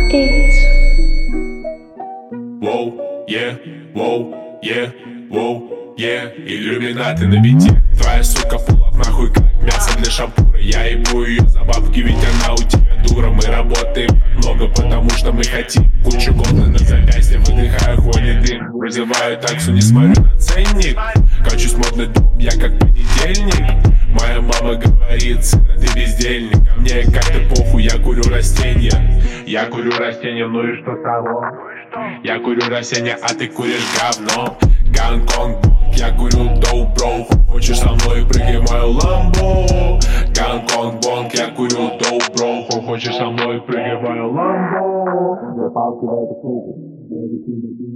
It's Воу, воу, воу, иллюминаты на бите. Твоя сука пулап нахуй как мясо для шампура. Я ебу ее за бабки, ведь она у тебя дура. Мы работаем много, потому что мы хотим кучу голда на запястье, выдыхая хуйный дым. Вызываю таксу, не смотрю на ценник. Качусь модный дом, я как понедельник. Моя мама говорит: сына, ты бездельник. А мне как-то похуй, я курю растения. Я курю растения, ну и что с того? Я курю растения, а ты куришь говно. Гонконг, я курю доу, бро. Хочешь со мной, прыгай в мою ламбо. Гонконг, бонг, я курю доу, бро. Хочешь со мной, прыгай в мою ламбо. Я палки в эту